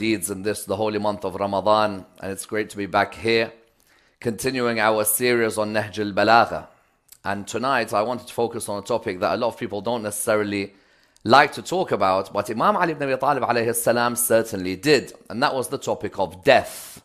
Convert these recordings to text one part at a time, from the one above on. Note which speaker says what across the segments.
Speaker 1: deeds in this, the holy month of Ramadan, and it's great to be back here, continuing our series on Nahj al-Balagha. And tonight I wanted to focus on a topic that a lot of people don't necessarily like to talk about, but Imam Ali ibn Abi Talib alayhi salam certainly did, and that was the topic of death.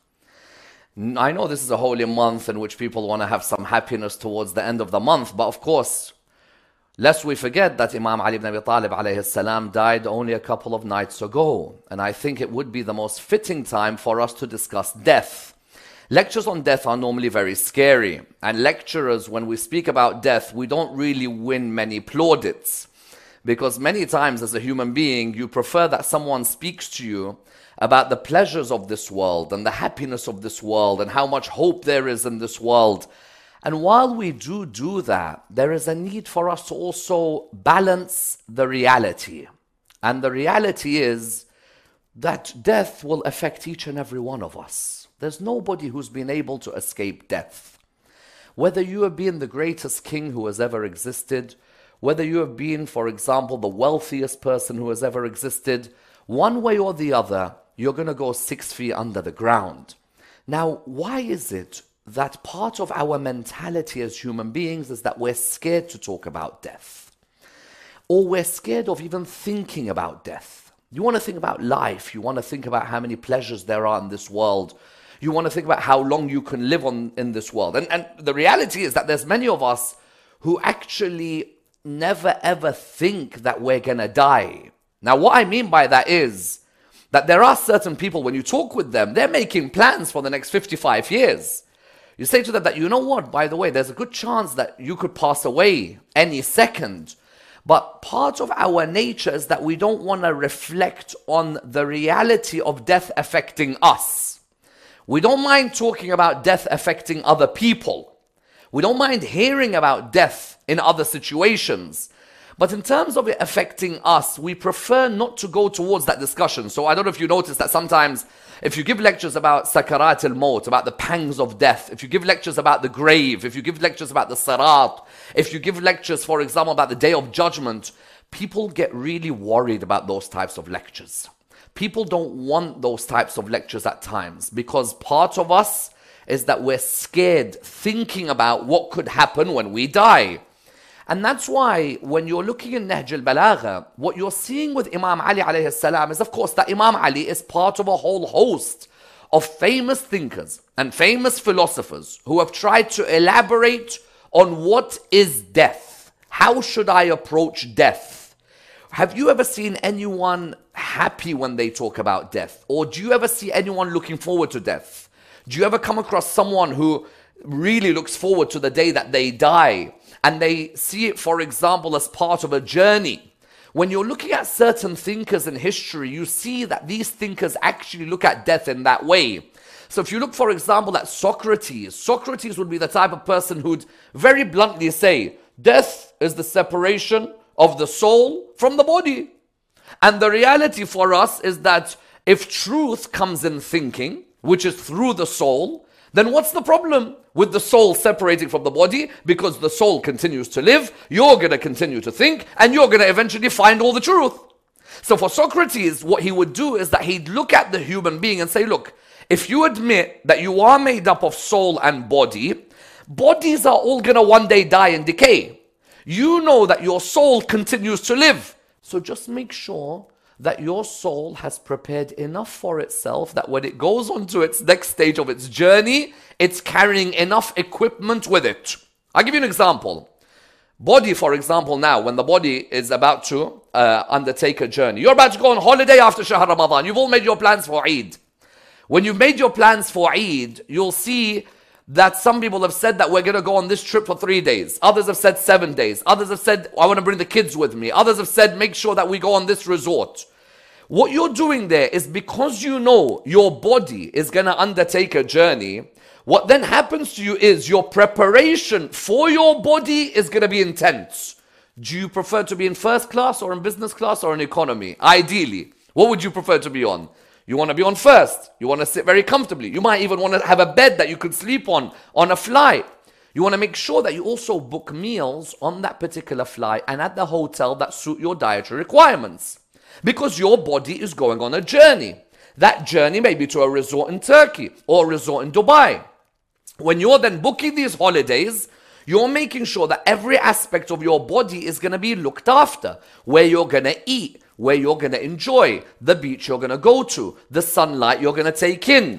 Speaker 1: I know this is a holy month in which people want to have some happiness towards the end of the month, but of course, lest we forget that Imam Ali ibn Abi Talib alayhi salam died only a couple of nights ago. And I think it would be the most fitting time for us to discuss death. Lectures on death are normally very scary. And lecturers, when we speak about death, we don't really win many plaudits. Because many times as a human being, you prefer that someone speaks to you about the pleasures of this world and the happiness of this world and how much hope there is in this world. And while we do that, there is a need for us to also balance the reality. And the reality is that death will affect each and every one of us. There's nobody who's been able to escape death. Whether you have been the greatest king who has ever existed, whether you have been, for example, the wealthiest person who has ever existed, one way or the other, you're going to go 6 feet under the ground. Now, why is it that part of our mentality as human beings is that we're scared to talk about death? Or we're scared of even thinking about death. You want to think about life. You want to think about how many pleasures there are in this world. You want to think about how long you can live in this world. And the reality is that there's many of us who actually never ever think that we're going to die. Now, what I mean by that is that there are certain people, when you talk with them, they're making plans for the next 55 years. You say to them that, you know what, by the way, there's a good chance that you could pass away any second. But part of our nature is that we don't want to reflect on the reality of death affecting us. We don't mind talking about death affecting other people. We don't mind hearing about death in other situations. But in terms of it affecting us, we prefer not to go towards that discussion. So I don't know if you notice that sometimes if you give lectures about sakarat al-maut, about the pangs of death, if you give lectures about the grave, if you give lectures about the sirat, if you give lectures, for example, about the day of judgment, people get really worried about those types of lectures. People don't want those types of lectures at times because part of us is that we're scared thinking about what could happen when we die. And that's why when you're looking at Nahj al-Balagha, what you're seeing with Imam Ali alayhi salam is, of course, that Imam Ali is part of a whole host of famous thinkers and famous philosophers who have tried to elaborate on what is death. How should I approach death? Have you ever seen anyone happy when they talk about death? Or do you ever see anyone looking forward to death? Do you ever come across someone who really looks forward to the day that they die? And they see it, for example, as part of a journey. When you're looking at certain thinkers in history, you see that these thinkers actually look at death in that way. So if you look, for example, at Socrates, Socrates would be the type of person who'd very bluntly say, death is the separation of the soul from the body. And the reality for us is that if truth comes in thinking, which is through the soul, then what's the problem with the soul separating from the body? Because the soul continues to live, you're going to continue to think, and you're going to eventually find all the truth. So for Socrates, what he would do is that he'd look at the human being and say, look, if you admit that you are made up of soul and body, bodies are all going to one day die and decay. You know that your soul continues to live. So just make sure that your soul has prepared enough for itself that when it goes on to its next stage of its journey, it's carrying enough equipment with it. I'll give you an example. Body, for example, now, when the body is about to undertake a journey. You're about to go on holiday after Shahr Ramadan. You've all made your plans for Eid. When you've made your plans for Eid, you'll see that some people have said that we're going to go on this trip for 3 days. Others have said 7 days. Others have said, I want to bring the kids with me. Others have said, make sure that we go on this resort. What you're doing there is because you know your body is going to undertake a journey, what then happens to you is your preparation for your body is going to be intense. Do you prefer to be in first class or in business class or in economy? Ideally, what would you prefer to be on? You want to be on first. You want to sit very comfortably. You might even want to have a bed that you could sleep on a flight. You want to make sure that you also book meals on that particular flight and at the hotel that suit your dietary requirements. Because your body is going on a journey. That journey may be to a resort in Turkey or a resort in Dubai. When you're then booking these holidays, you're making sure that every aspect of your body is going to be looked after. Where you're going to eat, where you're going to enjoy, the beach you're going to go to, the sunlight you're going to take in.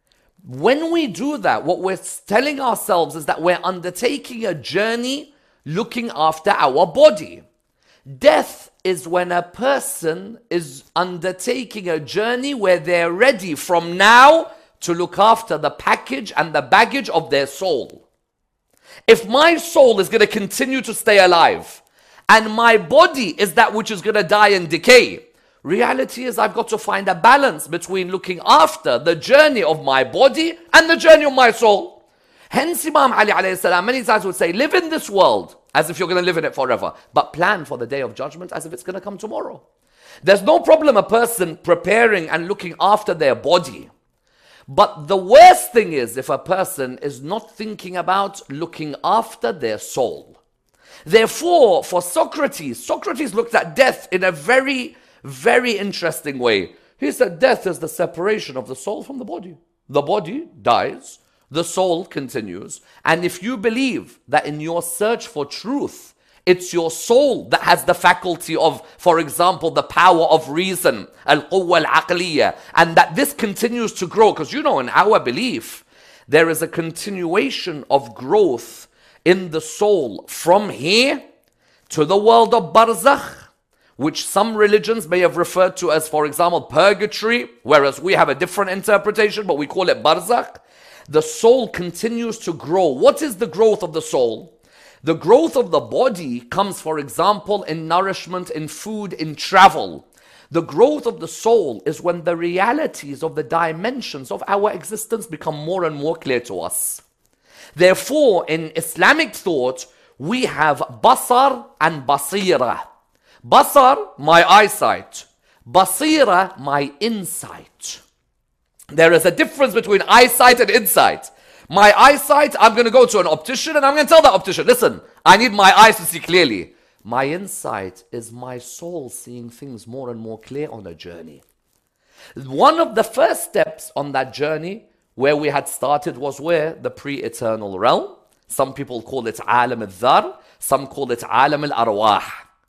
Speaker 1: When we do that, what we're telling ourselves is that we're undertaking a journey looking after our body. Death is when a person is undertaking a journey where they're ready from now to look after the package and the baggage of their soul. If my soul is going to continue to stay alive and my body is that which is going to die and decay, reality is I've got to find a balance between looking after the journey of my body and the journey of my soul. Hence Imam Ali alayhi salam many times would say, live in this world as if you're going to live in it forever, but plan for the day of judgment as if it's going to come tomorrow. There's no problem a person preparing and looking after their body. But the worst thing is if a person is not thinking about looking after their soul. Therefore, for Socrates looked at death in a very, very interesting way. He said death is the separation of the soul from the body. The body dies, the soul continues. And if you believe that in your search for truth, it's your soul that has the faculty of, for example, the power of reason, al-quwwa al-aqliya, and that this continues to grow. Because in our belief, there is a continuation of growth in the soul from here to the world of barzakh, which some religions may have referred to as, for example, purgatory, whereas we have a different interpretation, but we call it barzakh. The soul continues to grow. What is the growth of the soul? The growth of the body comes, for example, in nourishment, in food, in travel. The growth of the soul is when the realities of the dimensions of our existence become more and more clear to us. Therefore, in Islamic thought, we have basar and basira. Basar, my eyesight. Basira, my insight. There is a difference between eyesight and insight. My eyesight, I'm going to go to an optician and I'm going to tell that optician, listen, I need my eyes to see clearly. My insight is my soul seeing things more and more clear on a journey. One of the first steps on that journey where we had started was where? The pre-eternal realm. Some people call it alam al-dhar, some call it alam al-arwah.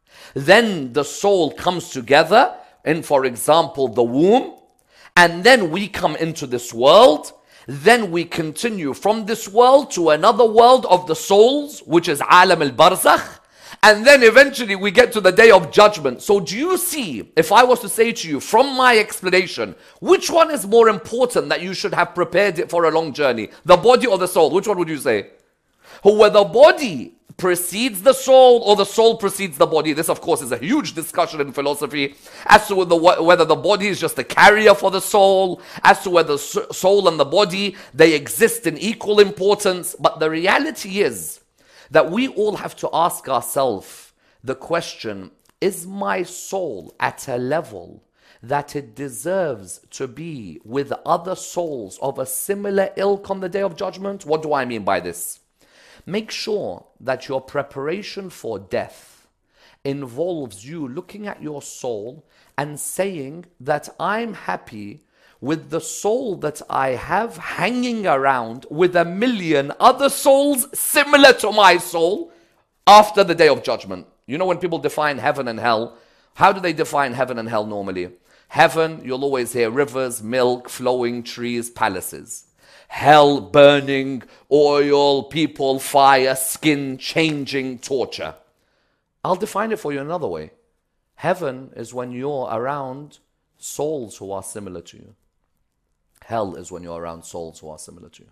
Speaker 1: Then the soul comes together in, for example, the womb, and then we come into this world. Then we continue from this world to another world of the souls, which is alam al-barzakh. And then eventually we get to the day of judgment. So do you see, if I was to say to you from my explanation, which one is more important that you should have prepared it for a long journey? The body or the soul? Which one would you say? Whether the body precedes the soul or the soul precedes the body. This, of course, is a huge discussion in philosophy as to whether the body is just a carrier for the soul, as to whether the soul and the body, they exist in equal importance. But the reality is that we all have to ask ourselves the question, is my soul at a level that it deserves to be with other souls of a similar ilk on the day of judgment? What do I mean by this? Make sure that your preparation for death involves you looking at your soul and saying that I'm happy with the soul that I have hanging around with 1,000,000 other souls similar to my soul after the day of judgment. You know, when people define heaven and hell, how do they define heaven and hell normally? Heaven, you'll always hear rivers, milk, flowing trees, palaces. Hell, burning, oil, people, fire, skin changing, torture. I'll define it for you another way. Heaven is when you're around souls who are similar to you. Hell is when you're around souls who are similar to you.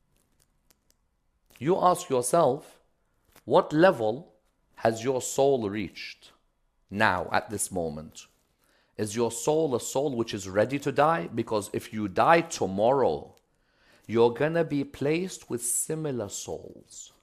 Speaker 1: You ask yourself, what level has your soul reached now at this moment? Is your soul a soul which is ready to die? Because if you die tomorrow, you're going to be placed with similar souls.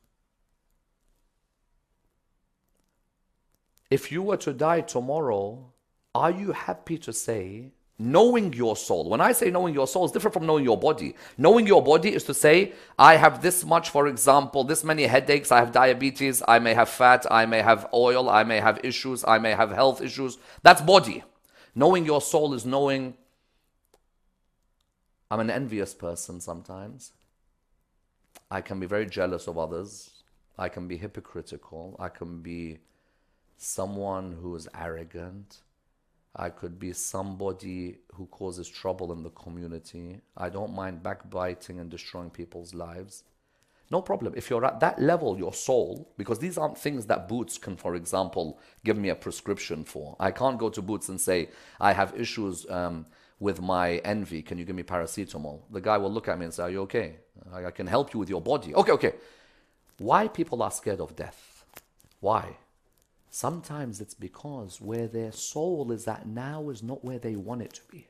Speaker 1: If you were to die tomorrow, are you happy to say, knowing your soul? When I say knowing your soul, it's different from knowing your body. Knowing your body is to say, I have this much, for example, this many headaches, I have diabetes, I may have fat, I may have oil, I may have issues, I may have health issues. That's body. Knowing your soul is knowing I'm an envious person sometimes. I can be very jealous of others. I can be hypocritical. I can be someone who is arrogant. I could be somebody who causes trouble in the community. I don't mind backbiting and destroying people's lives. No problem. If you're at that level, your soul, because these aren't things that Boots can, for example, give me a prescription for. I can't go to Boots and say, I have issues with my envy. Can you give me paracetamol? The guy will look at me and say, are you okay? I can help you with your body. Okay. Why people are scared of death? Why? Sometimes it's because where their soul is at now is not where they want it to be.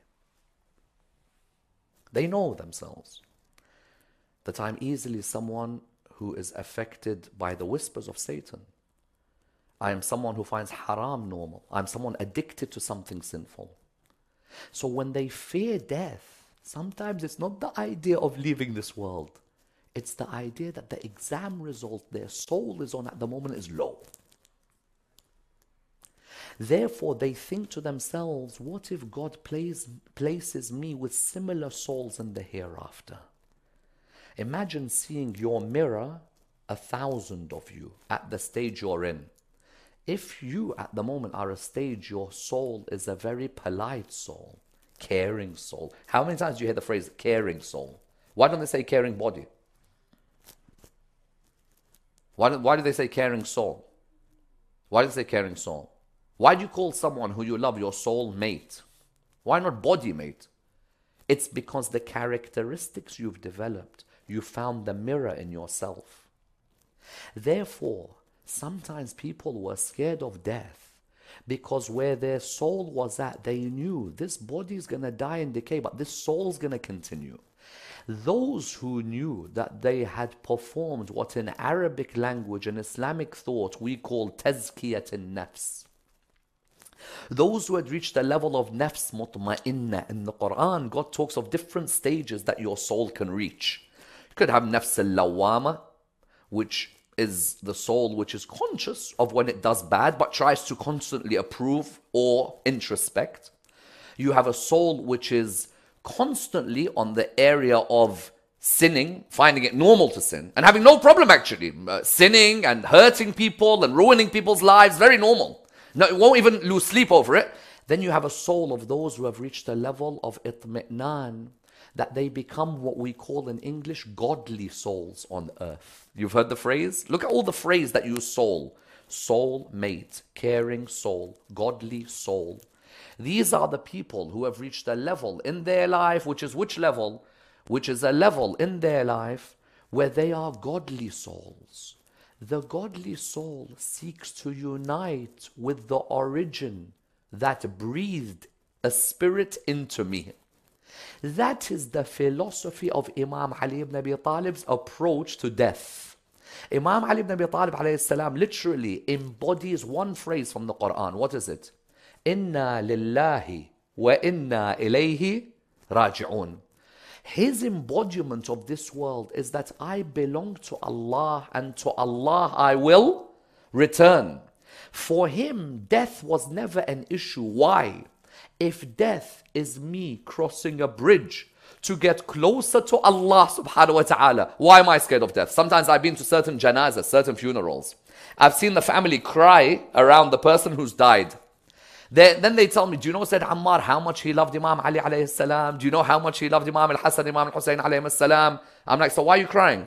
Speaker 1: They know themselves that I'm easily someone who is affected by the whispers of Satan. I am someone who finds haram normal. I'm someone addicted to something sinful. So when they fear death, sometimes it's not the idea of leaving this world. It's the idea that the exam result their soul is on at the moment is low. Therefore, they think to themselves, what if God places me with similar souls in the hereafter? Imagine seeing your mirror, 1,000 of you, at the stage you're in. If you, at the moment, are a stage, your soul is a very polite soul, caring soul. How many times do you hear the phrase, caring soul? Why don't they say caring body? Why do they say caring soul? Why do they say caring soul? Why do you call someone who you love your soul mate? Why not body mate? It's because the characteristics you've developed, you found the mirror in yourself. Therefore, sometimes people were scared of death because where their soul was at, they knew this body is going to die and decay, but this soul is going to continue. Those who knew that they had performed what in Arabic language and Islamic thought we call tazkiyat an-nafs. Those who had reached the level of nafs mutma'inna. In the Quran, God talks of different stages that your soul can reach. You could have nafs al-lawama, which is the soul which is conscious of when it does bad, but tries to constantly approve or introspect. You have a soul which is constantly on the area of sinning, finding it normal to sin, and having no problem actually. Sinning and hurting people and ruining people's lives, very normal. No, it won't even lose sleep over it. Then you have a soul of those who have reached a level of itmi'nan, that they become what we call in English godly souls on earth. You've heard the phrase? Look at all the phrase that use soul. Soul mate, caring soul, godly soul. These are the people who have reached a level in their life, which is which level? Which is a level in their life where they are godly souls. The godly soul seeks to unite with the origin that breathed a spirit into me. That is the philosophy of Imam Ali ibn Abi Talib's approach to death. Imam Ali ibn Abi Talib alayhi salam literally embodies one phrase from the Quran. What is it? Inna lillahi wa inna ilayhi raji'un. His embodiment of this world is that I belong to Allah and to Allah I will return. For him, death was never an issue. Why? If death is me crossing a bridge to get closer to Allah subhanahu wa ta'ala, why am I scared of death? Sometimes I've been to certain janazas, certain funerals. I've seen the family cry around the person who's died. Then they tell me, do you know Sayyid Ammar, how much he loved Imam Ali alayhi salam? Do you know how much he loved Imam al-Hasan, Imam al-Hussein alayhi salam? I'm like, so why are you crying?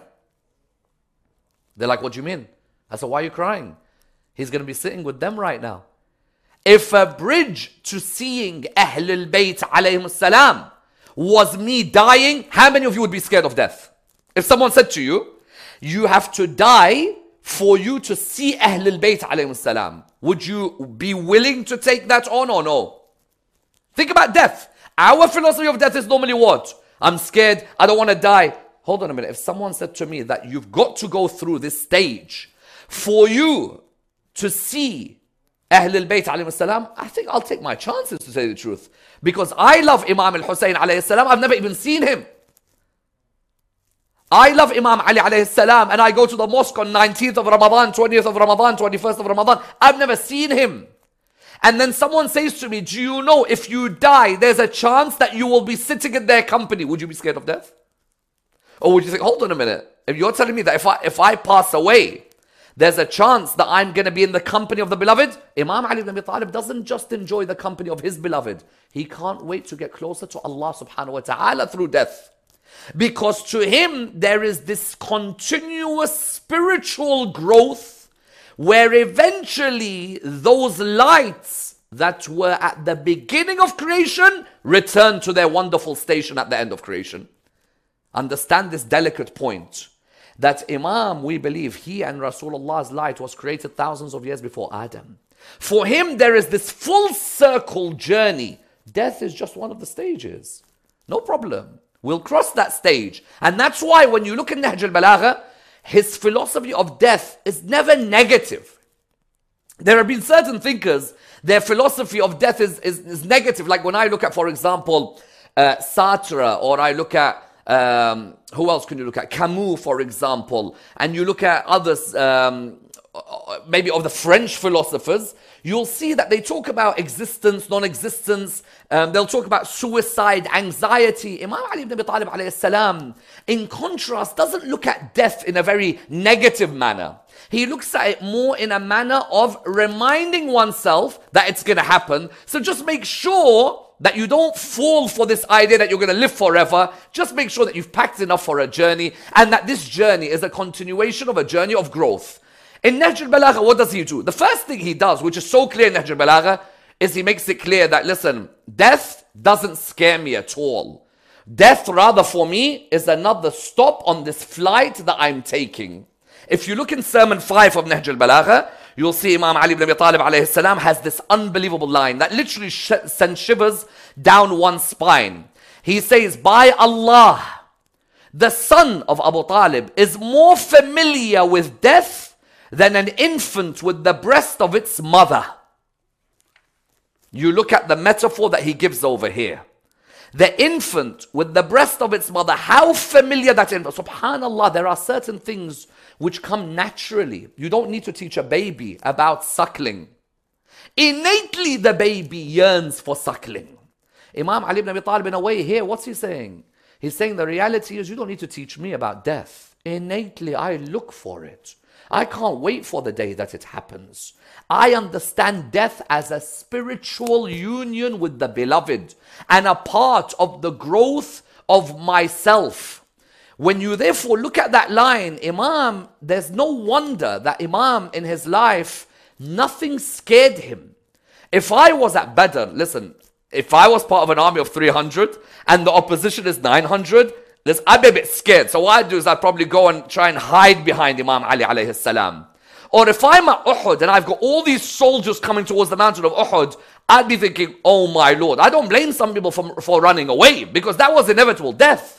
Speaker 1: They're like, what do you mean? I said, why are you crying? He's going to be sitting with them right now. If a bridge to seeing Ahlul Bayt alayhim salam was me dying, how many of you would be scared of death? If someone said to you, you have to die for you to see Ahlul Bayt alayhim salam, would you be willing to take that on or no? Think about death. Our philosophy of death is normally what? I'm scared, I don't want to die. Hold on a minute. If someone said to me that you've got to go through this stage for you to see Ahlul Bayt alayhi salam, I think I'll take my chances to say the truth. Because I love Imam al-Hussein alayhi salam, I've never even seen him. I love Imam Ali alayhi salam and I go to the mosque on 19th of Ramadan, 20th of Ramadan, 21st of Ramadan. I've never seen him. and then someone says to me, do you know if you die, there's a chance that you will be sitting in their company? Would you be scared of death? Or would you think, hold on a minute, if you're telling me that if I pass away, there's a chance that I'm going to be in the company of the beloved? Imam Ali ibn Abi Talib doesn't just enjoy the company of his beloved. He can't wait to get closer to Allah subhanahu wa ta'ala through death. Because to him, there is this continuous spiritual growth where eventually those lights that were at the beginning of creation return to their wonderful station at the end of creation. Understand this delicate point. That Imam, we believe, he and Rasulullah's light was created thousands of years before Adam. For him, there is this full circle journey. Death is just one of the stages. No problem. We'll cross that stage. And that's why when you look at Nahj al-Balagha, his philosophy of death is never negative. There have been certain thinkers, their philosophy of death is negative. Like when I look at, for example, Sartre, or I look at who else can you look at? Camus, for example. And you look at others, maybe of the French philosophers, you'll see that they talk about existence, non-existence. They'll talk about suicide, anxiety. Imam Ali ibn Abi Talib alayhi salam, in contrast, doesn't look at death in a very negative manner. He looks at it more in a manner of reminding oneself that it's going to happen. So just make sure that you don't fall for this idea that you're going to live forever. Just make sure that you've packed enough for a journey, and that this journey is a continuation of a journey of growth. In Nahj al-Balagha, what does he do? The first thing he does, which is so clear in Nahj al-Balagha, is he makes it clear that, listen, death doesn't scare me at all. Death, rather, for me, is another stop on this flight that I'm taking. If you look in Sermon 5 of Nahj al-Balagha, you'll see Imam Ali ibn Abi Talib alayhi salam has this unbelievable line that literally sends shivers down one's spine. He says, by Allah, the son of Abu Talib is more familiar with death than an infant with the breast of its mother. You look at the metaphor that he gives over here. The infant with the breast of its mother, how familiar that infant. Subhanallah, there are certain things which come naturally. You don't need to teach a baby about suckling. Innately, the baby yearns for suckling. Imam Ali ibn Abi Talib, in a way here, what's he saying? He's saying the reality is you don't need to teach me about death. Innately, I look for it. I can't wait for the day that it happens. I understand death as a spiritual union with the beloved and a part of the growth of myself. When you therefore look at that line, Imam, there's no wonder that Imam in his life, nothing scared him. If I was at Badr, listen, if I was part of an army of 300 and the opposition is 900, I'd be a bit scared. So what I'd do is I'd probably go and try and hide behind Imam Ali alayhi salam. Or if I'm at Uhud and I've got all these soldiers coming towards the mountain of Uhud, I'd be thinking, oh my Lord. I don't blame some people for running away, because that was inevitable death.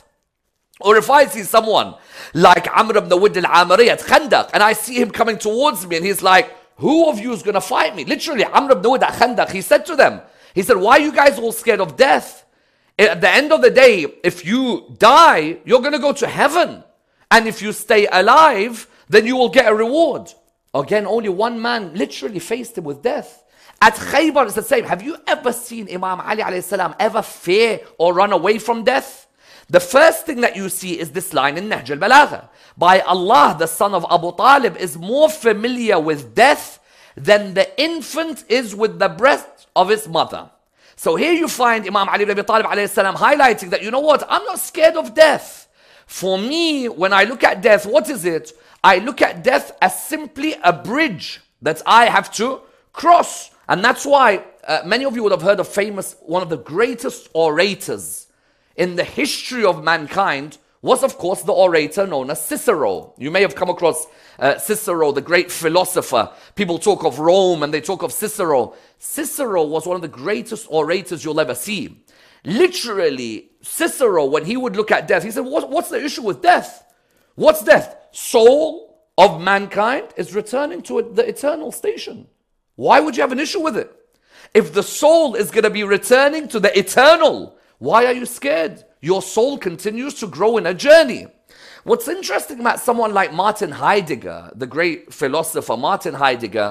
Speaker 1: Or if I see someone like Amr ibn Wudd al-Amiri at Khandaq and I see him coming towards me and he's like, who of you is going to fight me? Literally, Amr ibn Wudd at Khandaq, he said to them, he said, why are you guys all scared of death? At the end of the day, if you die, you're going to go to heaven. And if you stay alive, then you will get a reward. Again, only one man literally faced him with death. At Khaybar, it's the same. Have you ever seen Imam Ali alayhi salam ever fear or run away from death? The first thing that you see is this line in Nahj al-Balagha. By Allah, the son of Abu Talib is more familiar with death than the infant is with the breast of his mother. So here you find Imam Ali ibn Abi Talib alayhi salam highlighting that, you know what, I'm not scared of death. For me, when I look at death, what is it? I look at death as simply a bridge that I have to cross. And that's why many of you would have heard of one of the greatest orators in the history of mankind was, of course, the orator known as Cicero. You may have come across Cicero, the great philosopher. People talk of Rome and they talk of Cicero. Cicero was one of the greatest orators you'll ever see. Literally, Cicero, when he would look at death, he said, what's the issue with death? What's death? Soul of mankind is returning to the eternal station. Why would you have an issue with it? If the soul is going to be returning to the eternal, why are you scared? Your soul continues to grow in a journey. What's interesting about someone like Martin Heidegger, the great philosopher Martin Heidegger,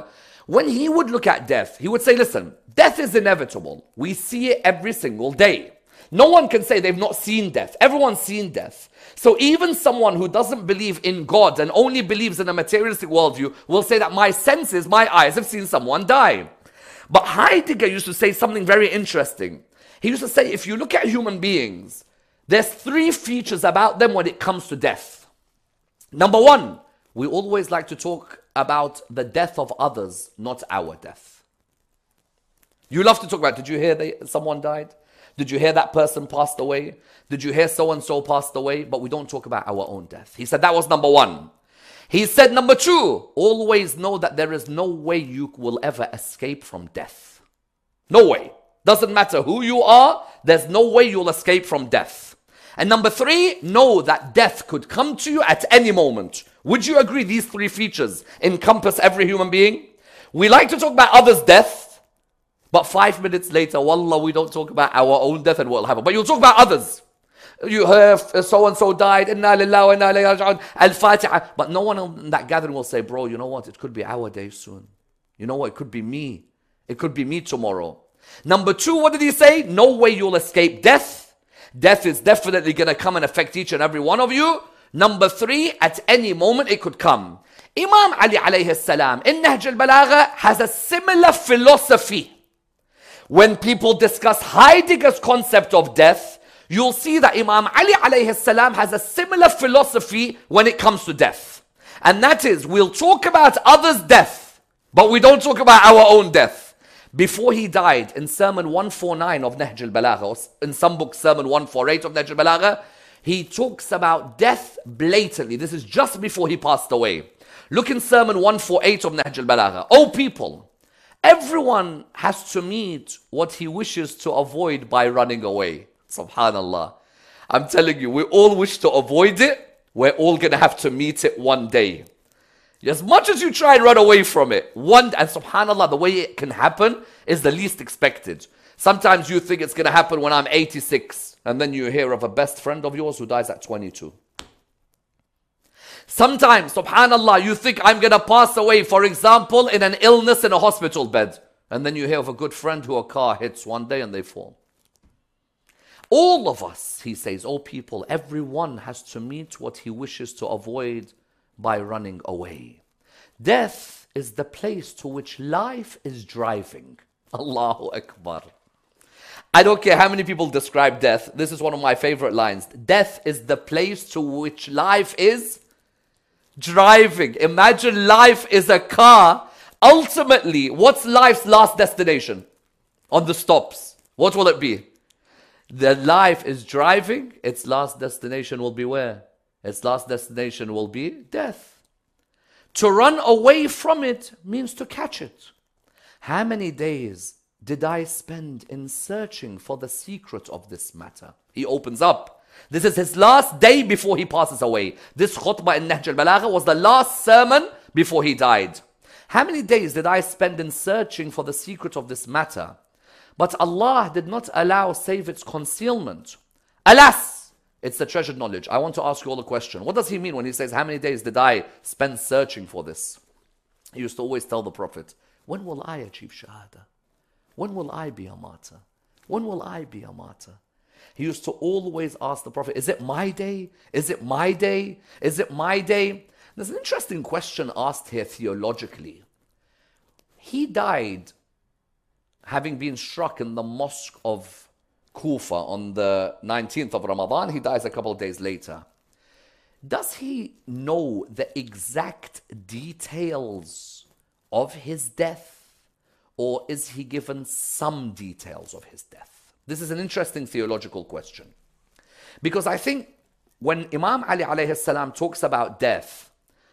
Speaker 1: When he would look at death, he would say, listen, death is inevitable. We see it every single day. No one can say they've not seen death. Everyone's seen death. So even someone who doesn't believe in God and only believes in a materialistic worldview will say that my senses, my eyes have seen someone die. But Heidegger used to say something very interesting. He used to say, if you look at human beings, there's three features about them when it comes to death. Number one, we always like to talk about the death of others, not our death. You love to talk about, did you hear someone died? Did you hear that person passed away? Did you hear so-and-so passed away? But we don't talk about our own death. He said that was number one. He said number two, always know that there is no way you will ever escape from death. No way. Doesn't matter who you are, there's no way you'll escape from death. And number three, know that death could come to you at any moment. Would you agree these three features encompass every human being? We like to talk about others' death, but 5 minutes later, wallah, we don't talk about our own death and what will happen. But you'll talk about others. You heard so-and-so died, inna lillahi wa inna ilayhi raji'un, al-Fatiha. But no one in that gathering will say, bro, you know what? It could be our day soon. You know what? It could be me. It could be me tomorrow. Number two, what did he say? No way you'll escape death. Death is definitely going to come and affect each and every one of you. Number three, at any moment it could come. Imam Ali alayhi salam in Nahj al-Balagha has a similar philosophy. When people discuss Heidegger's concept of death, you'll see that Imam Ali alayhi salam has a similar philosophy when it comes to death. And that is, we'll talk about others' death, but we don't talk about our own death. Before he died, in Sermon 149 of Nahj al-Balagha, or in some books, Sermon 148 of Nahj al-Balagha, he talks about death blatantly. This is just before he passed away. Look in Sermon 148 of Nahj al-Balagha. O people, everyone has to meet what he wishes to avoid by running away. Subhanallah. I'm telling you, we all wish to avoid it. We're all going to have to meet it one day. As much as you try and run away from it, and subhanallah, the way it can happen is the least expected. Sometimes you think it's going to happen when I'm 86, and then you hear of a best friend of yours who dies at 22. Sometimes, subhanallah, you think I'm going to pass away, for example, in an illness in a hospital bed, and then you hear of a good friend who a car hits one day and they fall. All of us, he says, all people, everyone has to meet what he wishes to avoid by running away. Death is the place to which life is driving. Allahu Akbar. I don't care how many people describe death. This is one of my favorite lines. Death is the place to which life is driving. Imagine life is a car. Ultimately, what's life's last destination? On the stops. What will it be? The life is driving. Its last destination will be where? Its last destination will be death. To run away from it means to catch it. How many days did I spend in searching for the secret of this matter? He opens up. This is his last day before he passes away. This khutbah in Nahj al-Balagha was the last sermon before he died. How many days did I spend in searching for the secret of this matter? But Allah did not allow save its concealment. Alas! It's the treasured knowledge. I want to ask you all a question. What does he mean when he says, how many days did I spend searching for this? He used to always tell the Prophet, when will I achieve Shahada? When will I be a martyr? When will I be a martyr? He used to always ask the Prophet, is it my day? Is it my day? Is it my day? There's an interesting question asked here theologically. He died having been struck in the mosque of Kufa on the 19th of Ramadan. He dies a couple of days later. Does he know the exact details of his death, or is he given some details of his death? This is an interesting theological question. Because I think when Imam Ali alayhi salam talks about death,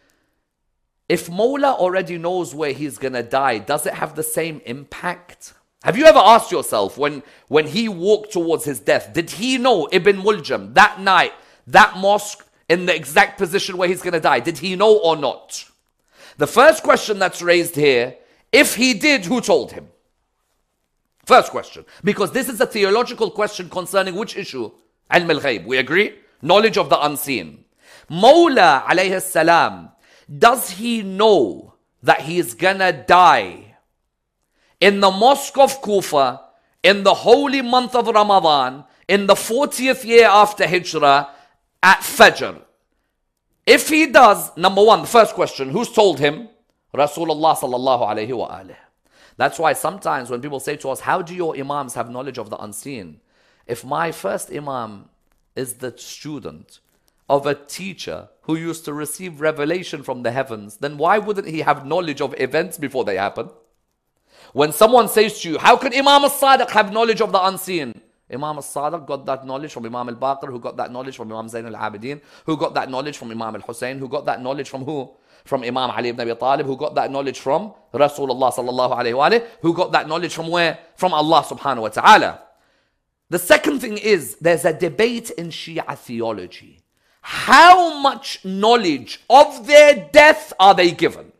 Speaker 1: if Mawla already knows where he's going to die, does it have the same impact? Have you ever asked yourself, when he walked towards his death, did he know Ibn Muljam, that night, that mosque, in the exact position where he's going to die? Did he know or not? The first question that's raised here, if he did, who told him? First question. Because this is a theological question concerning which issue? Ilm al-Ghayb. We agree? Knowledge of the unseen. Mawla alayhi salam, does he know that he's gonna die in the mosque of Kufa in the holy month of Ramadan in the 40th year after Hijrah at Fajr. If he does, number one, the first question, who's told him? Rasulullah sallallahu alayhi wa alih. That's why sometimes when people say to us, how do your imams have knowledge of the unseen? If my first imam is the student of a teacher who used to receive revelation from the heavens, then why wouldn't he have knowledge of events before they happen? When someone says to you, how can Imam al-Sadiq have knowledge of the unseen? Imam al-Sadiq got that knowledge from Imam al-Baqir, who got that knowledge from Imam Zayn al-Abidin, who got that knowledge from Imam al-Hussein, who got that knowledge from who? From Imam Ali ibn Abi Talib, who got that knowledge from Rasulullah sallallahu alayhi wa alayhi, who got that knowledge from where? From Allah subhanahu wa ta'ala. The second thing is, there's a debate in Shia theology. How much knowledge of their death are they given?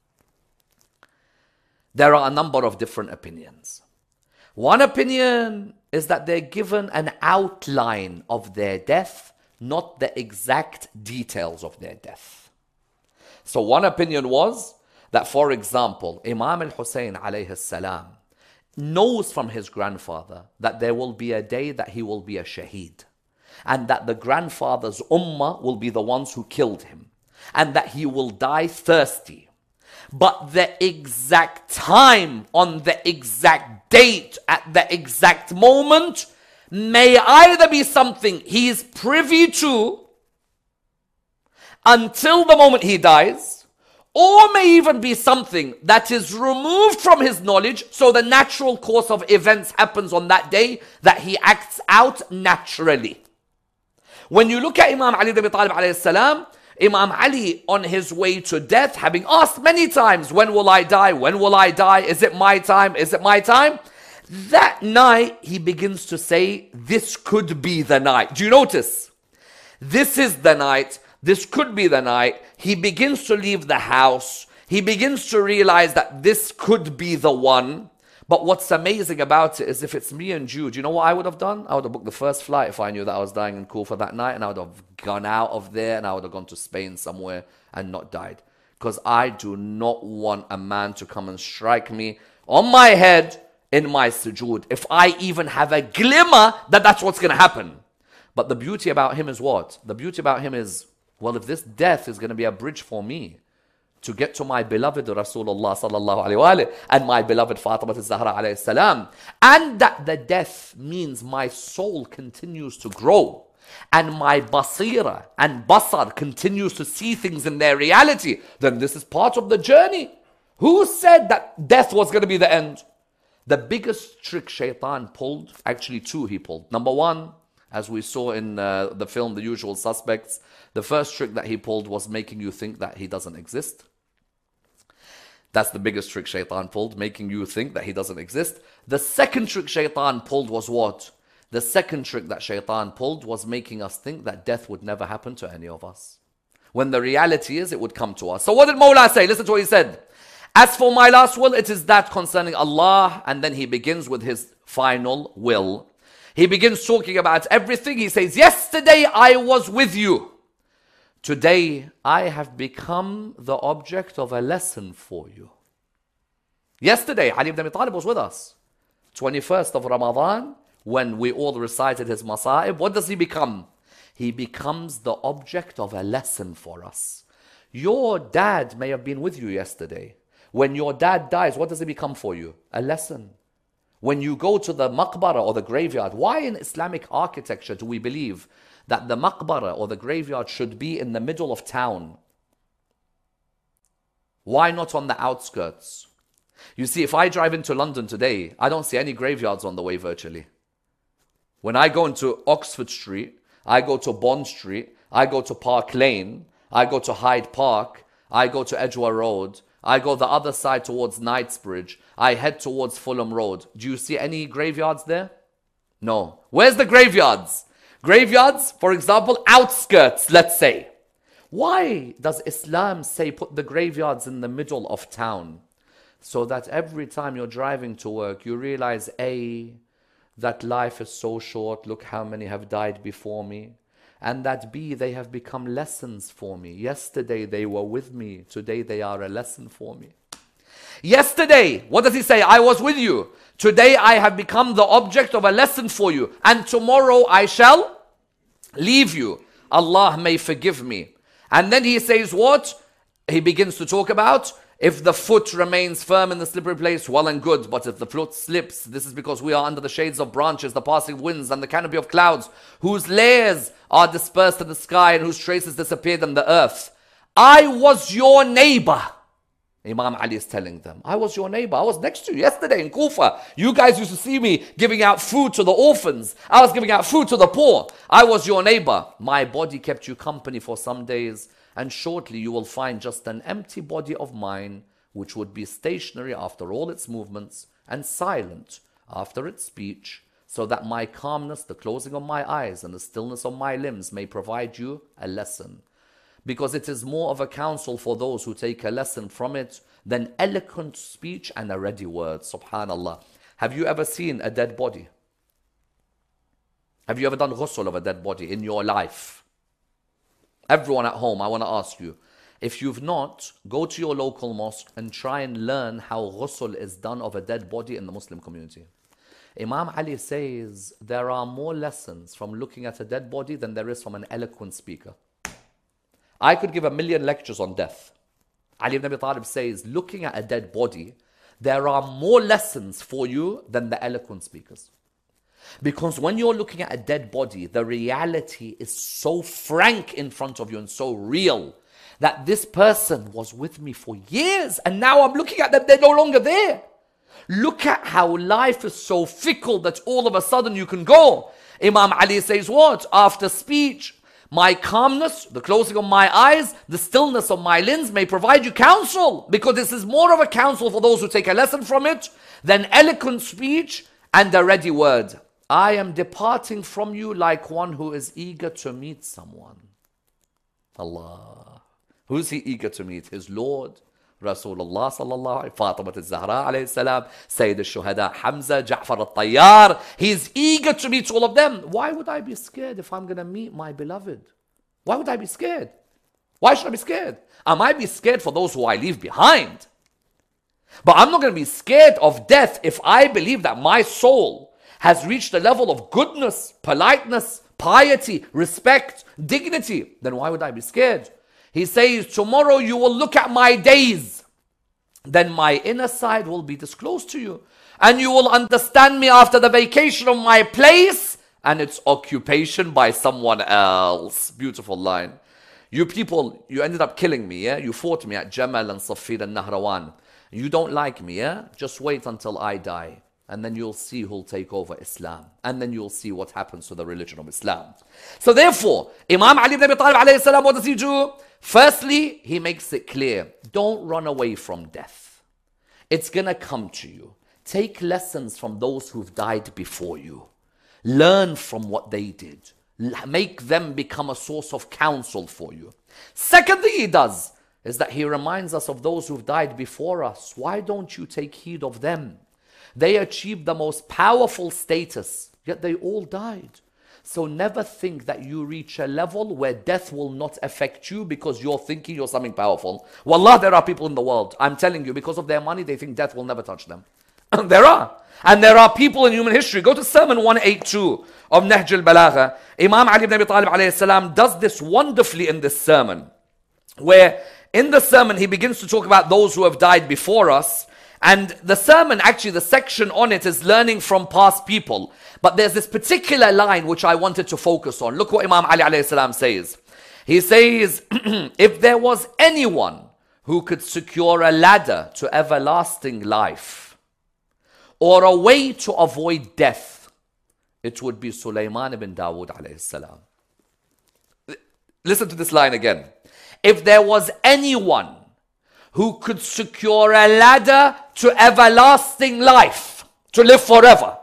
Speaker 1: There are a number of different opinions. One opinion is that they're given an outline of their death, not the exact details of their death. So one opinion was that, for example, Imam al-Hussein alayhi salam knows from his grandfather that there will be a day that he will be a shaheed, and that the grandfather's ummah will be the ones who killed him, and that he will die thirsty. But the exact time, on the exact date, at the exact moment, may either be something he is privy to until the moment he dies, or may even be something that is removed from his knowledge, so the natural course of events happens on that day that he acts out naturally. When you look at Imam Ali ibn Abi Talib alayhi salam, Imam Ali on his way to death, having asked many times, when will I die? When will I die? Is it my time? Is it my time? That night, he begins to say, this could be the night. Do you notice? This is the night. This could be the night. He begins to leave the house. He begins to realize that this could be the one. But what's amazing about it is, if it's me and Jude, you know what I would have done? I would have booked the first flight if I knew that I was dying in Kufa that night, and I would have gone out of there and I would have gone to Spain somewhere and not died. Because I do not want a man to come and strike me on my head in my sujood, if I even have a glimmer that that's what's going to happen. But the beauty about him is what? The beauty about him is, well, if this death is going to be a bridge for me to get to my beloved Rasulullah sallallahu alayhi wa alayhi, and my beloved Fatima al-Zahra alayhi salam, and that the death means my soul continues to grow, and my basira and basar continues to see things in their reality, then this is part of the journey. Who said that death was going to be the end? The biggest trick Shaitan pulled, actually two he pulled. Number one, as we saw in the film The Usual Suspects, the first trick that he pulled was making you think that he doesn't exist. That's the biggest trick Shaitan pulled, making you think that he doesn't exist. The second trick Shaitan pulled was what? The second trick that Shaitan pulled was making us think that death would never happen to any of us, when the reality is it would come to us. So what did Mawla say? Listen to what he said. As for my last will, it is that concerning Allah. And then he begins with his final will. He begins talking about everything. He says, yesterday I was with you. Today I have become the object of a lesson for you. Yesterday Ali ibn Abi Talib was with us. 21st of Ramadan, when we all recited his masa'ib, what does he become? He becomes the object of a lesson for us. Your dad may have been with you yesterday. When your dad dies, what does it become for you? A lesson. When you go to the maqbara or the graveyard, why in Islamic architecture do we believe that the maqbara or the graveyard should be in the middle of town? Why not on the outskirts? You see, if I drive into London today, I don't see any graveyards on the way virtually. When I go into Oxford Street, I go to Bond Street, I go to Park Lane, I go to Hyde Park, I go to Edgware Road, I go the other side towards Knightsbridge, I head towards Fulham Road. Do you see any graveyards there? No. Where's the graveyards? Graveyards, for example, outskirts, let's say. Why does Islam say put the graveyards in the middle of town? So that every time you're driving to work, you realize, A, that life is so short, look how many have died before me. And that B, they have become lessons for me. Yesterday they were with me. Today they are a lesson for me. Yesterday, what does he say? I was with you. Today I have become the object of a lesson for you. And tomorrow I shall leave you. Allah may forgive me. And then he says what? He begins to talk about, if the foot remains firm in the slippery place, well and good. But if the foot slips, this is because we are under the shades of branches, the passing winds, and the canopy of clouds, whose layers are dispersed in the sky and whose traces disappeared in the earth. I was your neighbor. Imam Ali is telling them, I was your neighbor. I was next to you yesterday in Kufa. You guys used to see me giving out food to the orphans. I was giving out food to the poor. I was your neighbor. My body kept you company for some days, and shortly you will find just an empty body of mine, which would be stationary after all its movements and silent after its speech, so that my calmness, the closing of my eyes, and the stillness of my limbs may provide you a lesson. Because it is more of a counsel for those who take a lesson from it than eloquent speech and a ready word. Subhanallah. Have you ever seen a dead body? Have you ever done ghusl of a dead body in your life? Everyone at home, I want to ask you, if you've not, go to your local mosque and try and learn how ghusl is done of a dead body in the Muslim community. Imam Ali says there are more lessons from looking at a dead body than there is from an eloquent speaker. I could give 1,000,000 lectures on death. Ali ibn Abi Talib says, looking at a dead body, there are more lessons for you than the eloquent speakers. Because when you're looking at a dead body, the reality is so frank in front of you and so real that this person was with me for years and now I'm looking at them, they're no longer there. Look at how life is so fickle that all of a sudden you can go. Imam Ali says what? After speech, my calmness, the closing of my eyes, the stillness of my limbs may provide you counsel. Because this is more of a counsel for those who take a lesson from it than eloquent speech and a ready word. I am departing from you like one who is eager to meet someone. Allah. Who's he eager to meet? His Lord. Rasulullah sallallahu alayhi wa sallam, Fatima al-Zahra alayhi salam, Sayyid al-Shuhada Hamza, Ja'far al-Tayyar. He's eager to meet all of them. Why would I be scared if I'm going to meet my beloved? Why would I be scared? Why should I be scared? I might be scared for those who I leave behind. But I'm not going to be scared of death if I believe that my soul has reached a level of goodness, politeness, piety, respect, dignity. Then why would I be scared? He says, tomorrow you will look at my days. Then my inner side will be disclosed to you. And you will understand me after the vacation of my place and its occupation by someone else. Beautiful line. You people, you ended up killing me, yeah? You fought me at Jamal and Safir and Nahrawan. You don't like me, yeah? Just wait until I die. And then you'll see who'll take over Islam. And then you'll see what happens to the religion of Islam. So therefore, Imam Ali ibn Abi Talib alayhi salam, what does he do? Firstly, he makes it clear, don't run away from death. It's going to come to you. Take lessons from those who've died before you. Learn from what they did. Make them become a source of counsel for you. Second thing he does is that he reminds us of those who've died before us. Why don't you take heed of them? They achieved the most powerful status, yet they all died. So never think that you reach a level where death will not affect you because you're thinking you're something powerful. Wallah, there are people in the world, I'm telling you, because of their money, they think death will never touch them. There are. And there are people in human history. Go to Sermon 182 of Nahj al-Balagha. Imam Ali ibn Abi Talib alayhi salam does this wonderfully in this sermon, where in the sermon he begins to talk about those who have died before us. And the sermon, actually the section on it is learning from past people. But there's this particular line which I wanted to focus on. Look what Imam Ali alayhi salam says. He says, if there was anyone who could secure a ladder to everlasting life or a way to avoid death, it would be Sulaiman ibn Dawood alayhi salam. Listen to this line again. If there was anyone who could secure a ladder to everlasting life, to live forever,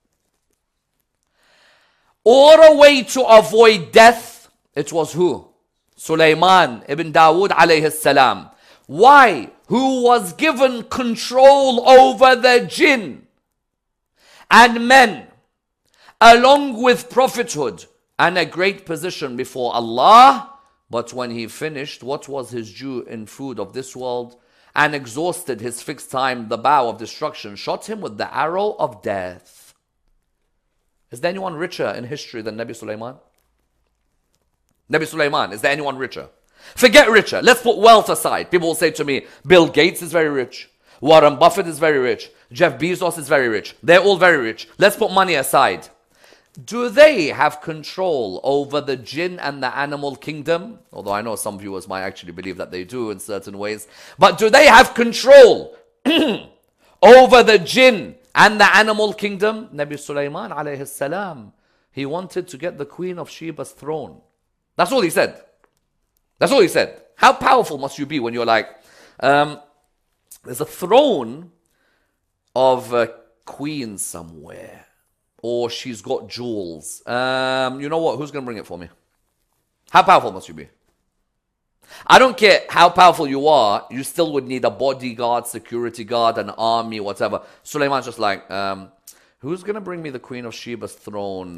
Speaker 1: or a way to avoid death, it was who? Sulaiman ibn Dawood alayhi salam. Why? Who was given control over the jinn and men, along with prophethood, and a great position before Allah. But when he finished what was his due in food of this world and exhausted his fixed time, the bow of destruction shot him with the arrow of death. Is there anyone richer in history than Nabi Sulaiman? Nabi Sulaiman, is there anyone richer? Forget richer. Let's put wealth aside. People will say to me, Bill Gates is very rich. Warren Buffett is very rich. Jeff Bezos is very rich. They're all very rich. Let's put money aside. Do they have control over the jinn and the animal kingdom? Although I know some viewers might actually believe that they do in certain ways. But do they have control over the jinn and the animal kingdom? Nabi Sulaiman alayhi salam, he wanted to get the Queen of Sheba's throne. That's all he said. That's all he said. How powerful must you be when you're like, there's a throne of a queen somewhere, or she's got jewels. You know what? Who's going to bring it for me? How powerful must you be? I don't care how powerful you are, you still would need a bodyguard, security guard, an army, whatever. Sulaiman's just like, who's going to bring me the Queen of Sheba's throne?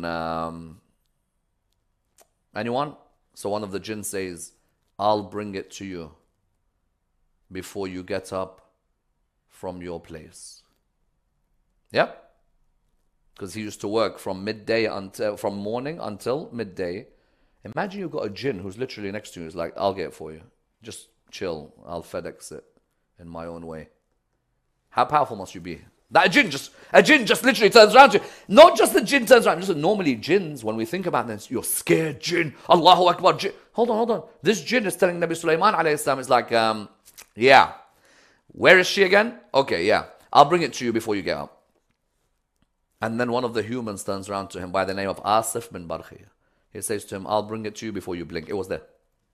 Speaker 1: Anyone? So one of the jinn says, I'll bring it to you before you get up from your place. Yeah? Because he used to work from morning until midday. Imagine you've got a jinn who's literally next to you. He's like, I'll get it for you. Just chill. I'll FedEx it in my own way. How powerful must you be? That a jinn just literally turns around to you. Not just the jinn turns around. Just normally jinns, when we think about this, you're scared jinn. Allahu Akbar jinn. Hold on. This jinn is telling Nabi Sulaiman alayhi salam, is like, yeah. Where is she again? Okay, yeah. I'll bring it to you before you get up. And then one of the humans turns around to him by the name of Asif bin Barkhi. He says to him, I'll bring it to you before you blink. It was there.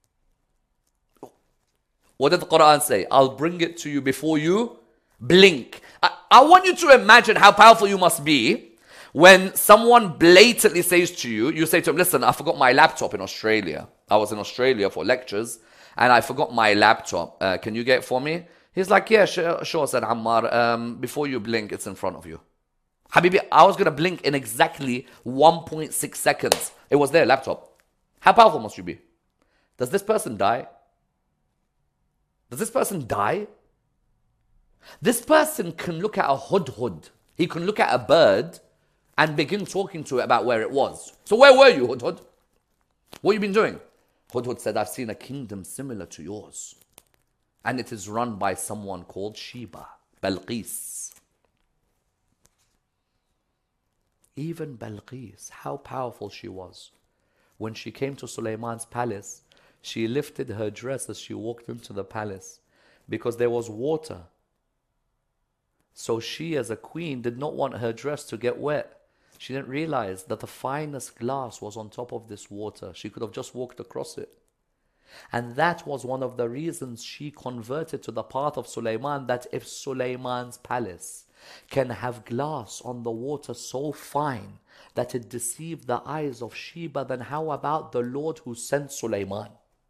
Speaker 1: What did the Quran say? I'll bring it to you before you blink. I want you to imagine how powerful you must be when someone blatantly says to you, you say to him, listen, I forgot my laptop in Australia. I was in Australia for lectures and I forgot my laptop. Can you get it for me? He's like, yeah, sure, said Ammar. Before you blink, it's in front of you. Habibi, I was going to blink in exactly 1.6 seconds. It was their laptop. How powerful must you be? Does this person die? Does this person die? This person can look at a hudhud. He can look at a bird and begin talking to it about where it was. So where were you, hudhud? What have you been doing? Hudhud said, I've seen a kingdom similar to yours. And it is run by someone called Sheba, Balqis. Even Balqis, how powerful she was. When she came to Sulaiman's palace, she lifted her dress as she walked into the palace because there was water. So she, as a queen, did not want her dress to get wet. She didn't realize that the finest glass was on top of this water. She could have just walked across it. And that was one of the reasons she converted to the path of Sulaiman, that if Sulaiman's palace can have glass on the water so fine that it deceived the eyes of Sheba, then how about the Lord who sent Sulaiman?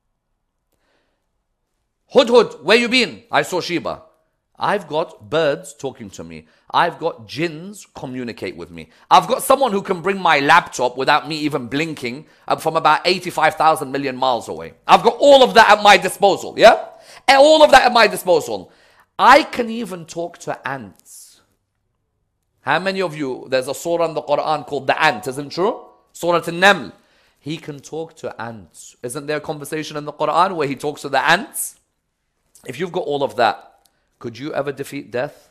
Speaker 1: Hudhud, where you been? I saw Sheba. I've got birds talking to me. I've got jinns communicate with me. I've got someone who can bring my laptop without me even blinking from about 85,000 million miles away. I've got all of that at my disposal, yeah? And all of that at my disposal. I can even talk to ants. How many of you, there's a surah in the Quran called the ant, isn't true? Surah An-Naml. He can talk to ants. Isn't there a conversation in the Quran where he talks to the ants? If you've got all of that, could you ever defeat death?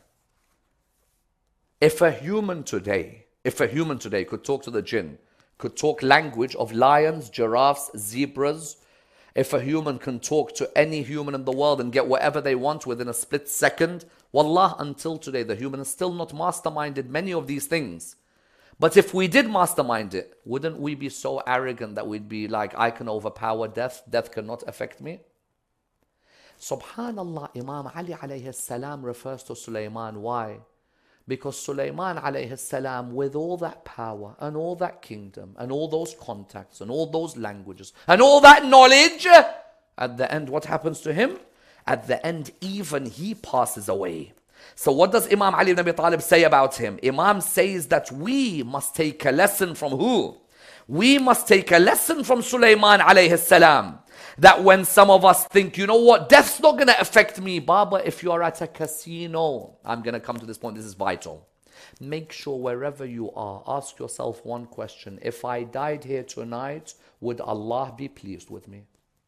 Speaker 1: If a human today could talk to the jinn, could talk language of lions, giraffes, zebras, if a human can talk to any human in the world and get whatever they want within a split second, wallah, until today the human has still not masterminded many of these things. But if we did mastermind it, wouldn't we be so arrogant that we'd be like, I can overpower death, death cannot affect me? Subhanallah, Imam Ali alayhi salam refers to Sulaiman. Why? Because Sulaiman alayhi salam, with all that power and all that kingdom and all those contacts and all those languages and all that knowledge, at the end, what happens to him? At the end, even he passes away. So what does Imam Ali ibn Abi Talib say about him? Imam says that we must take a lesson from who? we must take a lesson from Sulaiman alayhi salam. That when some of us think, you know what, death's not going to affect me. Baba, if you are at a casino, I'm going to come to this point, this is vital. Make sure wherever you are, ask yourself one question. If I died here tonight, would Allah be pleased with me?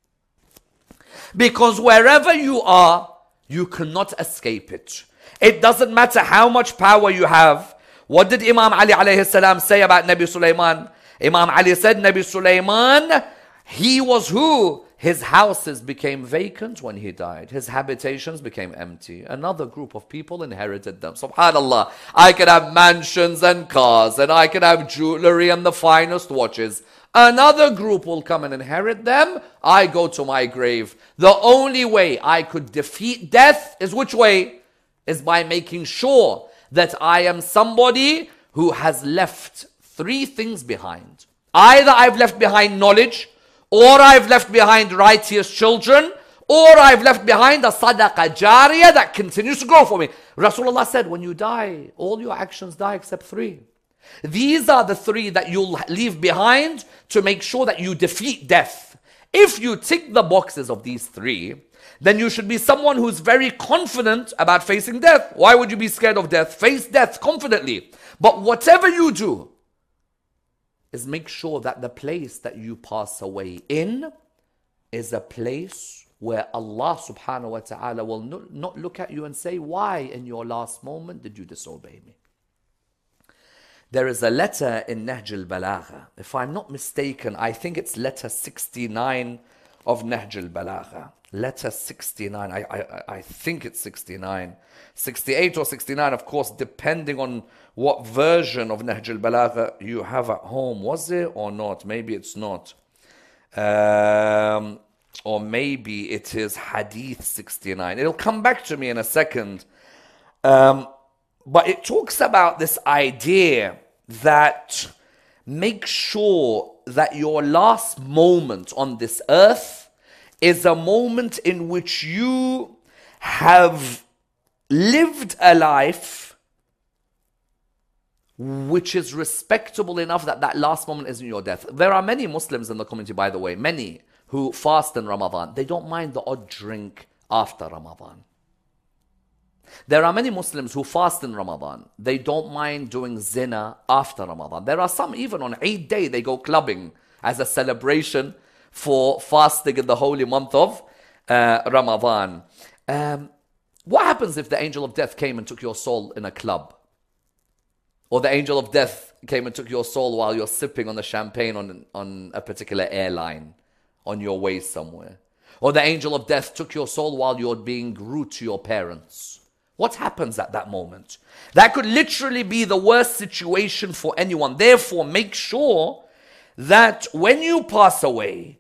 Speaker 1: Because wherever you are, you cannot escape it. It doesn't matter how much power you have. What did Imam Ali alayhi salam say about Nabi Sulaiman? Imam Ali said, Nabi Sulaiman, he was who? His houses became vacant when he died. His habitations became empty. Another group of people inherited them. SubhanAllah. I can have mansions and cars, and I can have jewelry and the finest watches. Another group will come and inherit them. I go to my grave. The only way I could defeat death is which way? Is by making sure that I am somebody who has left three things behind. Either I've left behind knowledge, or I've left behind righteous children, or I've left behind a sadaqah jariyah that continues to grow for me. Rasulullah said, when you die, all your actions die except three. These are the three that you'll leave behind to make sure that you defeat death. If you tick the boxes of these three, then you should be someone who's very confident about facing death. Why would you be scared of death? Face death confidently. But whatever you do, is make sure that the place that you pass away in is a place where Allah subhanahu wa ta'ala will not look at you and say, why in your last moment did you disobey me? There is a letter in Nahj al-Balagha. If I'm not mistaken, I think it's letter 69 of Nahj al-Balagha. Letter 69, I think it's 69. 68 or 69, of course, depending on what version of Nahj al-Balagha you have at home. Was it or not? Maybe it's not. Or maybe it is Hadith 69. It'll come back to me in a second. But it talks about this idea that make sure that your last moment on this earth is a moment in which you have lived a life which is respectable enough that that last moment isn't your death. There are many Muslims in the community, by the way, many who fast in Ramadan. They don't mind the odd drink after Ramadan. There are many Muslims who fast in Ramadan. They don't mind doing zina after Ramadan. There are some, even on Eid day, they go clubbing as a celebration for fasting in the holy month of Ramadan. What happens if the angel of death came and took your soul in a club? Or the angel of death came and took your soul while you're sipping on the champagne on a particular airline on your way somewhere? Or the angel of death took your soul while you're being rude to your parents? What happens at that moment? That could literally be the worst situation for anyone. Therefore, make sure that when you pass away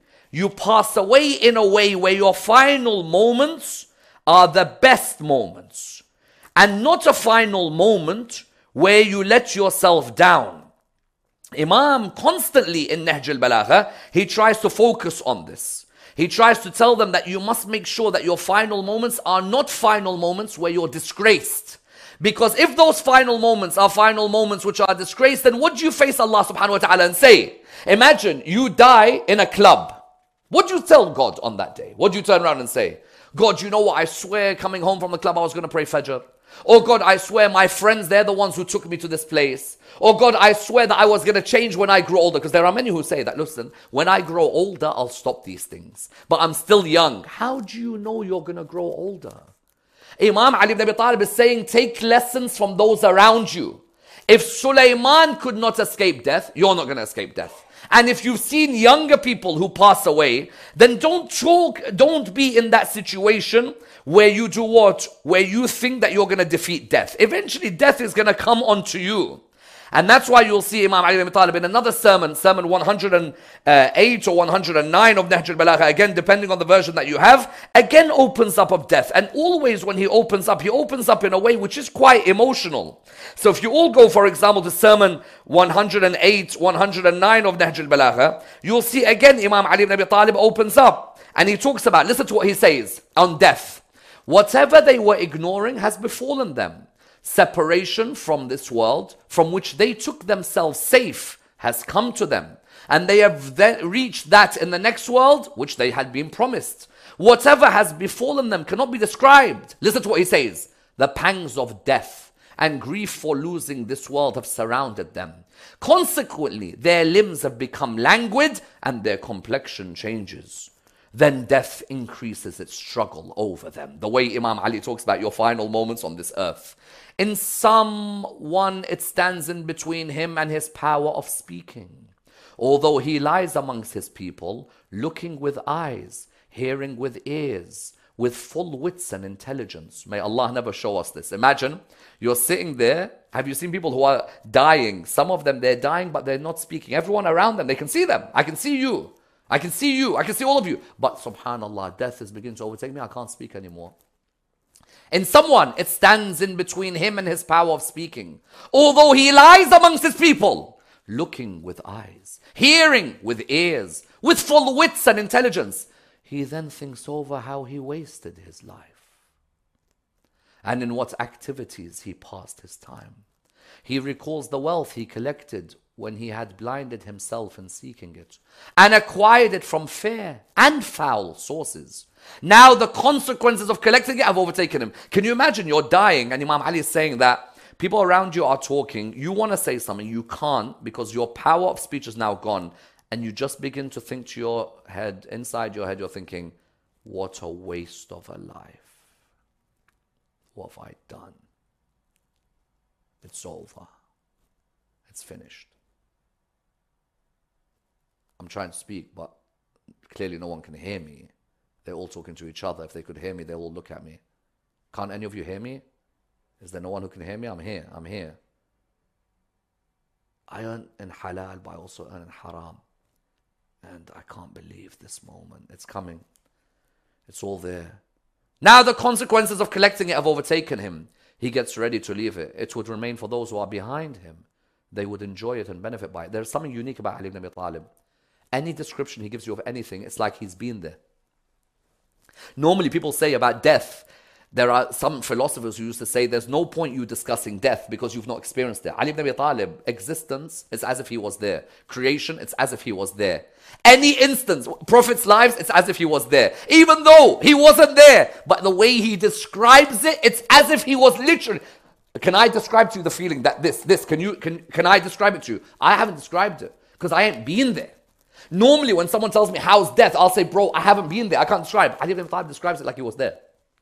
Speaker 1: in a way where your final moments are the best moments, and not a final moment where you let yourself down. Imam constantly in Nahj al-Balagha, he tries to focus on this. He tries to tell them that you must make sure that your final moments are not final moments where you're disgraced. Because if those final moments are final moments which are disgraced, then what do you face Allah subhanahu wa ta'ala and say? Imagine you die in a club. What do you tell God on that day? What do you turn around and say? God, you know what? I swear coming home from the club I was going to pray Fajr. Oh God, I swear my friends, they're the ones who took me to this place. Oh God, I swear that I was going to change when I grow older. Because there are many who say that, listen, when I grow older, I'll stop these things. But I'm still young. How do you know you're going to grow older? Imam Ali ibn Abi Talib is saying, take lessons from those around you. If Sulaiman could not escape death, you're not going to escape death. And if you've seen younger people who pass away, then don't be in that situation where you do what? Where you think that you're going to defeat death. Eventually death is going to come onto you. And that's why you'll see Imam Ali ibn Abi Talib in another sermon 108 or 109 of Nahj al-Balagha, again depending on the version that you have, again opens up of death. And always when he opens up in a way which is quite emotional. So if you all go, for example, to sermon 108, 109 of Nahj al-Balagha, you'll see again Imam Ali ibn Abi Talib opens up. And he talks about, listen to what he says on death. Whatever they were ignoring has befallen them. Separation from this world, from which they took themselves safe, has come to them. and they have then reached that in the next world which they had been promised. Whatever has befallen them cannot be described. Listen to what he says. The pangs of death and grief for losing this world have surrounded them. Consequently, their limbs have become languid and their complexion changes. Then death increases its struggle over them. The way Imam Ali talks about your final moments on this earth. In someone, it stands in between him and his power of speaking. Although he lies amongst his people, looking with eyes, hearing with ears, with full wits and intelligence. May Allah never show us this. Imagine you're sitting there. Have you seen people who are dying? Some of them, they're dying, but they're not speaking. Everyone around them, they can see them. I can see you. I can see you. I can see all of you. But subhanAllah, death is beginning to overtake me. I can't speak anymore. In someone, it stands in between him and his power of speaking. Although he lies amongst his people, looking with eyes, hearing with ears, with full wits and intelligence, he then thinks over how he wasted his life and in what activities he passed his time. He recalls the wealth he collected when he had blinded himself in seeking it and acquired it from fair and foul sources. Now the consequences of collecting it have overtaken him. Can you imagine you're dying and Imam Ali is saying that people around you are talking, you want to say something, you can't because your power of speech is now gone, and you just begin to think to your head, inside your head you're thinking, what a waste of a life. What have I done? It's over. It's finished. I'm trying to speak, but clearly no one can hear me. They're all talking to each other. If they could hear me, they'll all look at me. Can't any of you hear me? Is there no one who can hear me? I'm here. I'm here. I earn in halal, but I also earn in haram. And I can't believe this moment. It's coming. It's all there. Now the consequences of collecting it have overtaken him. He gets ready to leave it. It would remain for those who are behind him. They would enjoy it and benefit by it. There's something unique about Ali ibn Abi Talib. Any description he gives you of anything, it's like he's been there. Normally people say about death, there are some philosophers who used to say there's no point you discussing death because you've not experienced it. Ali ibn Abi Talib, existence, it's as if he was there. Creation, it's as if he was there. Any instance, Prophet's lives, it's as if he was there. Even though he wasn't there, but the way he describes it, it's as if he was literally. Can I describe to you the feeling that can I describe it to you? I haven't described it because I ain't been there. Normally when someone tells me how's death, I'll say, bro, I haven't been there. I can't describe. Ali ibn Abi Talib describes it like he was there.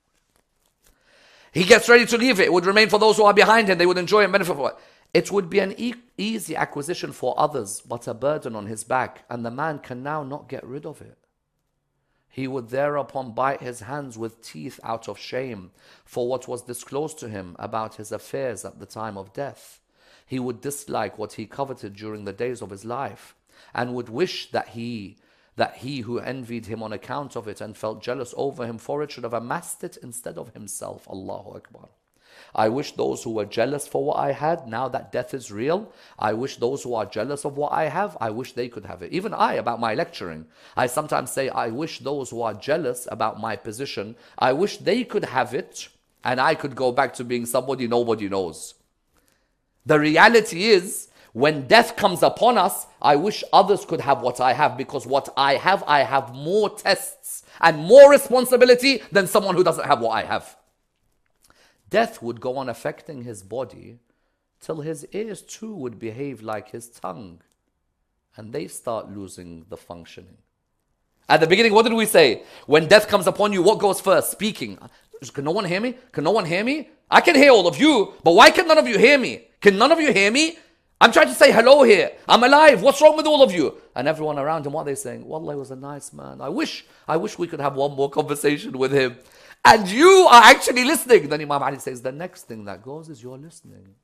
Speaker 1: He gets ready to leave it. It would remain for those who are behind him. They would enjoy and benefit from it. It would be an easy acquisition for others, but a burden on his back, and the man can now not get rid of it. He would thereupon bite his hands with teeth out of shame for what was disclosed to him about his affairs at the time of death. He would dislike what he coveted during the days of his life, and would wish that he who envied him on account of it and felt jealous over him for it should have amassed it instead of himself. Allahu Akbar. I wish those who were jealous for what I had, now that death is real, I wish those who are jealous of what I have, I wish they could have it. Even I, about my lecturing, I sometimes say, I wish those who are jealous about my position, I wish they could have it, and I could go back to being somebody nobody knows. The reality is, when death comes upon us, I wish others could have what I have, because what I have more tests and more responsibility than someone who doesn't have what I have. Death would go on affecting his body till his ears too would behave like his tongue, and they start losing the functioning. At the beginning, what did we say? When death comes upon you, what goes first? Speaking. Can no one hear me? Can no one hear me? I can hear all of you, but why can none of you hear me? Can none of you hear me? I'm trying to say hello here. I'm alive. What's wrong with all of you? And everyone around him, what are they saying? Wallah, he was a nice man. I wish we could have one more conversation with him. And you are actually listening. Then Imam Ali says, the next thing that goes is you're listening.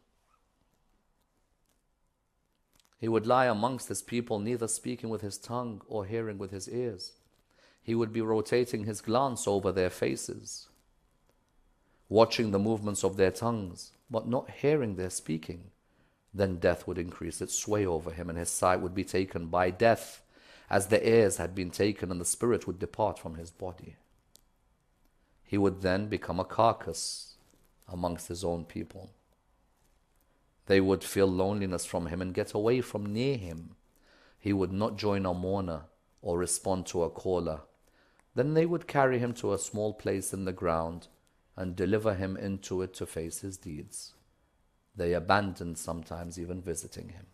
Speaker 1: He would lie amongst his people, neither speaking with his tongue or hearing with his ears. He would be rotating his glance over their faces, watching the movements of their tongues, but not hearing their speaking. Then death would increase its sway over him, and his sight would be taken by death, as the ears had been taken, and the spirit would depart from his body. He would then become a carcass amongst his own people. They would feel loneliness from him and get away from near him, he would not join a mourner or respond to a caller. Then they would carry him to a small place in the ground and deliver him into it to face his deeds. They abandoned sometimes even visiting him.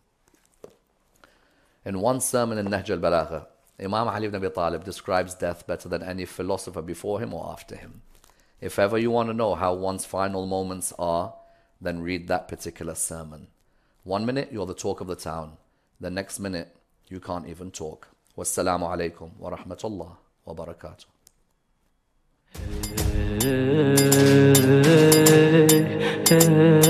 Speaker 1: In one sermon in Nahj al-Balagha, Imam Ali ibn Abi Talib describes death better than any philosopher before him or after him. If ever you want to know how one's final moments are, then read that particular sermon. 1 minute, you're the talk of the town. The next minute, you can't even talk. Wassalamu alaikum wa rahmatullah wa barakatuh.